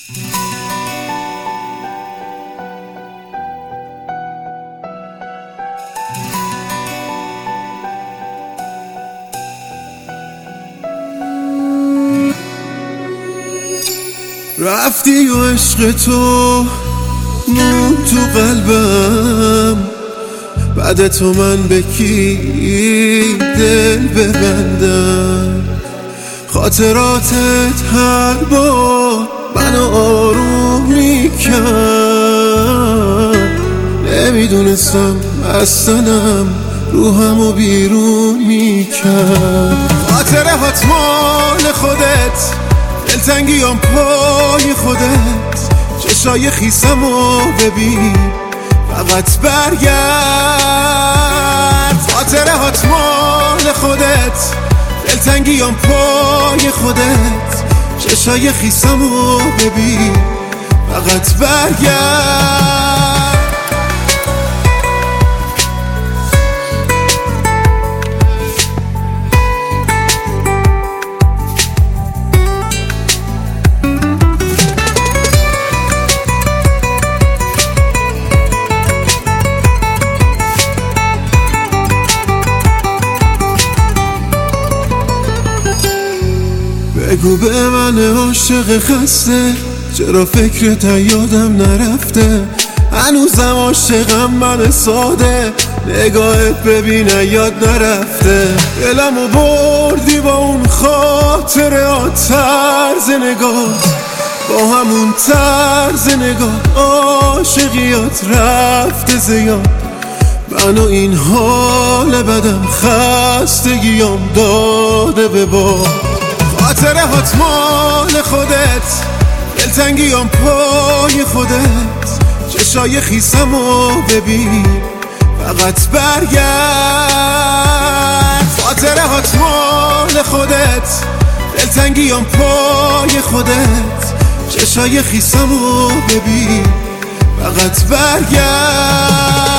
رفتی و عشق تو مون تو قلبم، بعد تو من به کی دل ببندم؟ خاطراتت هر بار منو آروم میکرد، نمیدونستم اصلاًم روحمو بیرون میکرد. خاطره هات مال خودت، دلتنگیام پای خودت، چشای خیسمو ببین فقط برگرد. خاطره هات مال خودت، دلتنگیام پای خودت، چشای خیسمو ببین فقط برگرد. بگو به من عاشق خسته، چرا فکرت یادم نرفته؟ هنوزم عاشقم من ساده، نگاهت ببین یاد نرفته. دلمو بردی با اون خاطره، طرز نگاه با همون طرز نگاه، عاشقیات رفته زیاد. منو این حال بدم خستگیام داده به باد. خاطره هات مال خودت، دلتنگیام پای خودت، چشای خیسمو ببین فقط برگرد. خاطره هات مال خودت، دلتنگیام پای خودت، چشای خیسمو ببین فقط برگرد.